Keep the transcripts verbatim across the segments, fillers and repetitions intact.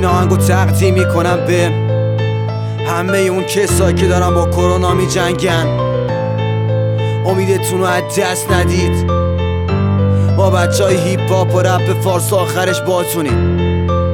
این آهنگو تقدیم میکنم به همه اون کسایی که دارن با کرونا می جنگن. امیدتون رو از دست ندید. ما بچه های هیپ هاپ و رپ فارس آخرش باتونیم.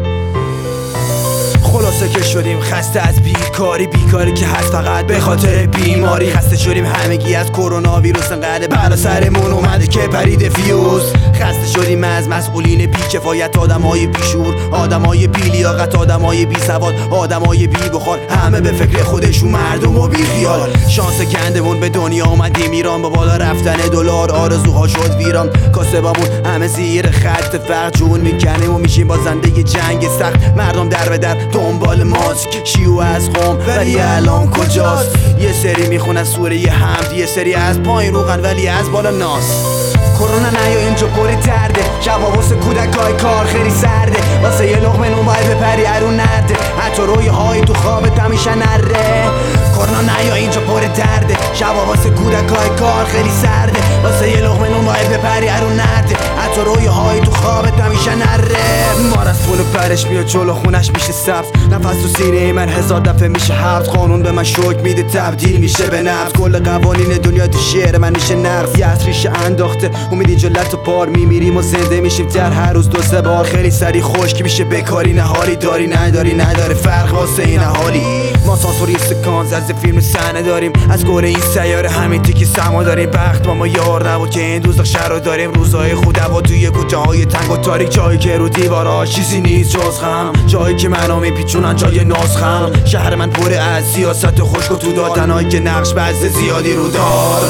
خلاصه که شدیم خسته از بیکاری، بیکاری که هست فقط به خاطر بیماری. خسته شدیم همگی از کرونا ویروس، انقدر بلا سرمون اومده که پرید فیوز. خسته شدیم از مسئولین بی کفایت، آدمای بیشور، آدمای بی لیاقت، آدمای بی سواد، آدمای بی بخار، همه به فکر خودشون، مردم و بی خیال. شانس گندمون به دنیا اومدیم ایران، با بالا رفتن دلار آرزوها شد ویران. کاسبامون همه زیر خط فقر جون میکنیم و میشیم بازنده جنگ سخت. مردم در به در دنبال ماسک، شیو از قوم ولی الان کجاست؟ یه سری میخونن سوره حمد، یه سری از پایین روغن ولی از بالا ناس. کرونا نیا اینجا پر درده، شبا واسه کودکای کار خیلی سرده. واسه یه لقمه نون باید بپری ارون نرده، حتی رویاهای تو خوابت همیشه نره. کرونا نیا اینجا پر درده، شبا واسه کودکای کار خیلی سرده. واسه یه لقمه نون باید بپری ارون نرده، حتی رویاهای تو خوابت همیشه نره. مار از پول پرش میاد جلو خونش میشه سبز، نفس تو سینه من هزار دفعه میشه حبس. قانون به من شوک میده تبدیل میشه به نفس، کل قوانین دنیا تو شعر من میشه نقص. یه ریشه انداخته امید جلت و پار، میمیریم و زنده میشیم در هر روز دو سه بار. خیلی سری خشک میشه بکاری، نه حالی داری نداری نداره فرق واسه این حالی. ما سانسوری سکانس از فیلم صحنه داریم، از گوره این سیاره همین تیکی سما داریم. وقت با ما یار نبود که این دوزخ شهر رو داریم، روزای خود هوا توی کوچه های تنگ و تاریک، جایی که رو دیوارا چیزی نیست جز غم، جایی که منو میپیچونن جای نازخم. شهر من پر از سیاست خشک و تو دادنهایی که نقش بز زیادی رو دار.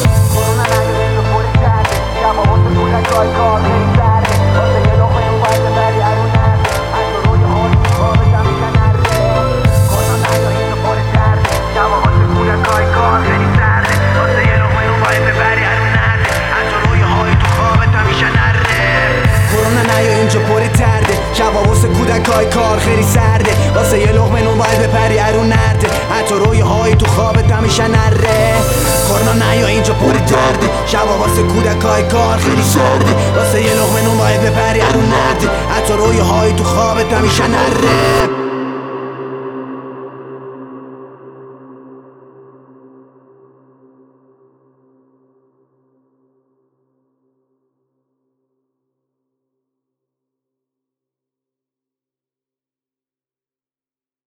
شبا واسه کودکای کار خیلی سرده، واسه یه لقمه نون باید بپری ارون نرده، حتی رویاهای تو خوابت همیشه نره. کرونا نیا اینجا پر درده، شبا واسه کودکای کار خیلی سرده، واسه یه لقمه نون باید بپری ارون نرده، حتی رویاهای تو خوابت همیشه نره.